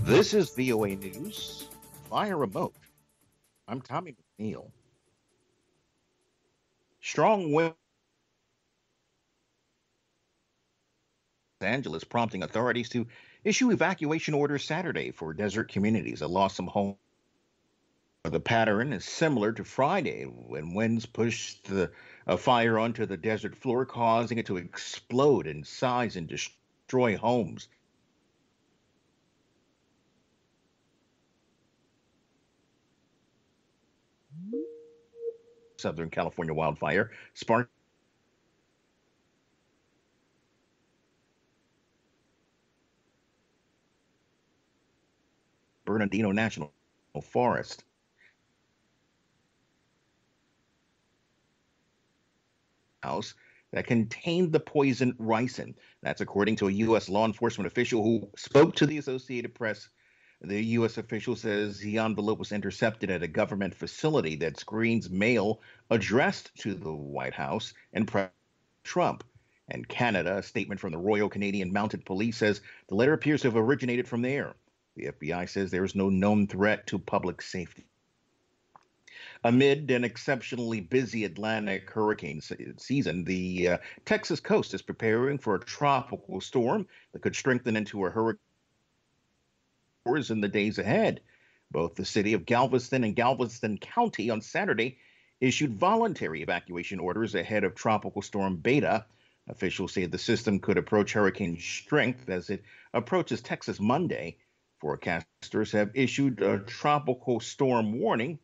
This is VOA News via remote. I'm Tommy McNeil. Strong wind in Los Angeles prompting authorities to issue evacuation orders Saturday for desert communities that lost some home. The pattern is similar to Friday when winds pushed a fire onto the desert floor, causing it to explode in size and destroy homes. Southern California wildfire sparked Bernardino National Forest. House that contained the poison ricin. That's according to a U.S. law enforcement official who spoke to the Associated Press. The U.S. official says the envelope was intercepted at a government facility that screens mail addressed to the White House and President Trump. And Canada, a statement from the Royal Canadian Mounted Police says the letter appears to have originated from there. The FBI says there is no known threat to public safety. Amid an exceptionally busy Atlantic hurricane season, the Texas coast is preparing for a tropical storm that could strengthen into a hurricane in the days ahead. Both the city of Galveston and Galveston County on Saturday issued voluntary evacuation orders ahead of Tropical Storm Beta. Officials say the system could approach hurricane strength as it approaches Texas Monday. Forecasters have issued a tropical storm warning.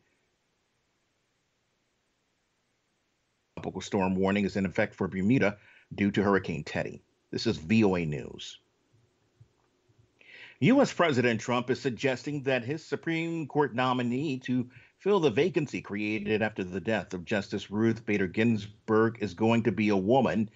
Tropical storm warning is in effect for Bermuda due to Hurricane Teddy. This is VOA News. U.S. President Trump is suggesting that his Supreme Court nominee to fill the vacancy created after the death of Justice Ruth Bader Ginsburg is going to be a woman.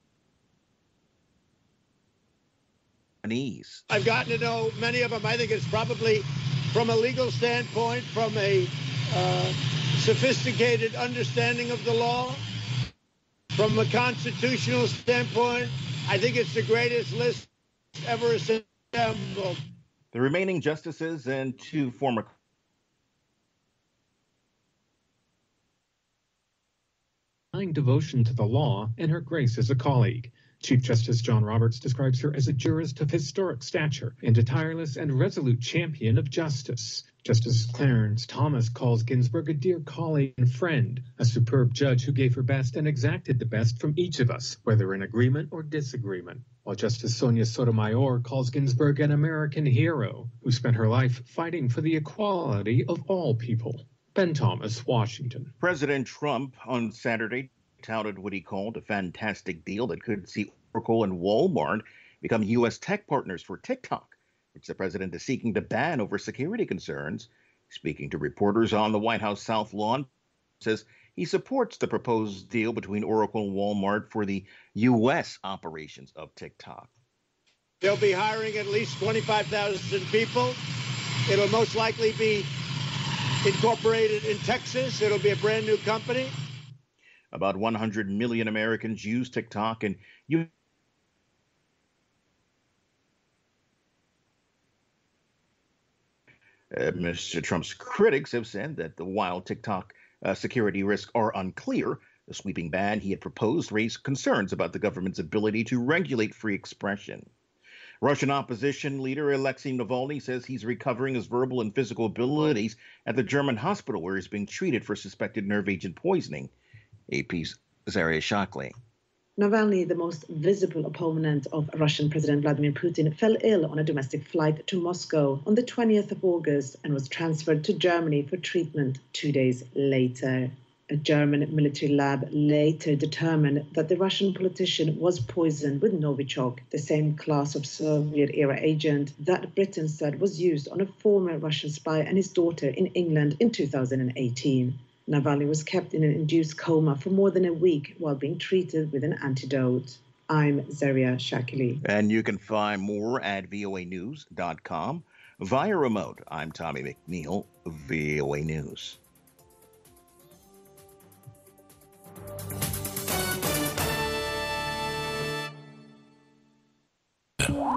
I've gotten to know many of them. I think it's probably, from a legal standpoint, from a sophisticated understanding of the law, from a constitutional standpoint, I think it's the greatest list ever assembled. The remaining justices and two former devotion to the law and her grace as a colleague. Chief Justice John Roberts describes her as a jurist of historic stature and a tireless and resolute champion of justice. Justice Clarence Thomas calls Ginsburg a dear colleague and friend, a superb judge who gave her best and exacted the best from each of us, whether in agreement or disagreement. While Justice Sonia Sotomayor calls Ginsburg an American hero who spent her life fighting for the equality of all people. Ben Thomas, Washington. President Trump on Saturday touted what he called a fantastic deal that could see Oracle and Walmart become U.S. tech partners for TikTok, which the president is seeking to ban over security concerns. Speaking to reporters on the White House South Lawn, says he supports the proposed deal between Oracle and Walmart for the U.S. operations of TikTok. They'll be hiring at least 25,000 people. It'll most likely be incorporated in Texas. It'll be a brand new company. About 100 million Americans use TikTok, and Mr. Trump's critics have said that while TikTok security risks are unclear, the sweeping ban he had proposed raised concerns about the government's ability to regulate free expression. Russian opposition leader Alexei Navalny says he's recovering his verbal and physical abilities at the German hospital where he's being treated for suspected nerve agent poisoning. AP's Zaria Shockley. Navalny, the most visible opponent of Russian President Vladimir Putin, fell ill on a domestic flight to Moscow on the 20th of August and was transferred to Germany for treatment 2 days later. A German military lab later determined that the Russian politician was poisoned with Novichok, the same class of Soviet-era agent that Britain said was used on a former Russian spy and his daughter in England in 2018. Navalny was kept in an induced coma for more than a week while being treated with an antidote. I'm Zaria Shakili. And you can find more at voanews.com. Via remote, I'm Tommy McNeil, VOA News.